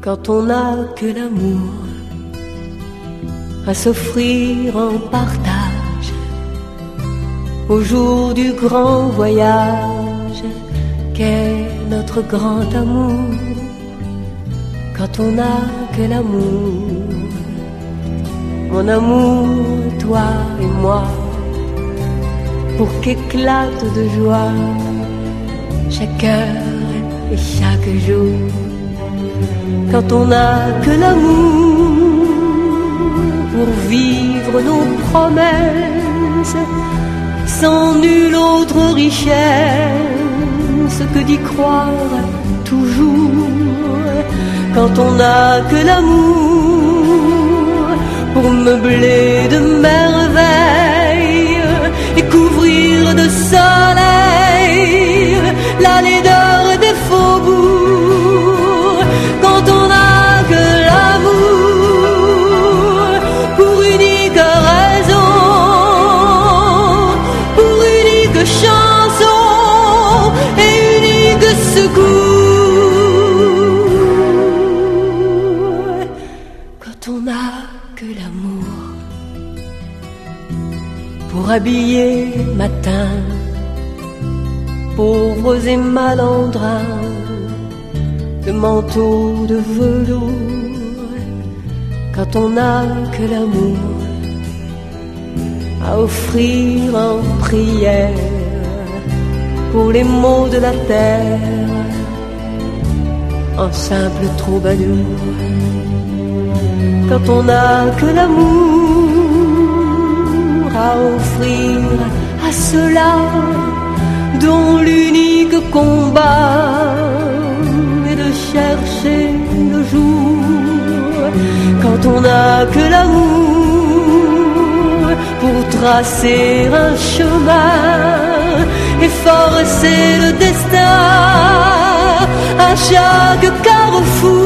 quand on n'a que l'amour à s'offrir en partage au jour du grand voyage qu'est notre grand amour. Quand on n'a que l'amour, mon amour, toi et moi, pour qu'éclate de joie chaque heure et chaque jour. Quand on n'a que l'amour pour vivre nos promesses, sans nulle autre richesse que d'y croire toujours. Quand on n'a que l'amour pour meubler de merveilles et couvrir de soleil la laideur des faubourgs. Quand on n'a que l'amour pour unique raison, pour unique chanson et unique secours. Quand on n'a que l'amour pour habiller matin pauvres et malandrins de manteaux de velours. Quand on n'a que l'amour à offrir en prière pour les maux de la terre en simple troubadour. Quand on n'a que l'amour à offrir à ceux-là dont l'unique combat est de chercher le jour. Quand on n'a que l'amour pour tracer un chemin et forcer le destin à chaque carrefour.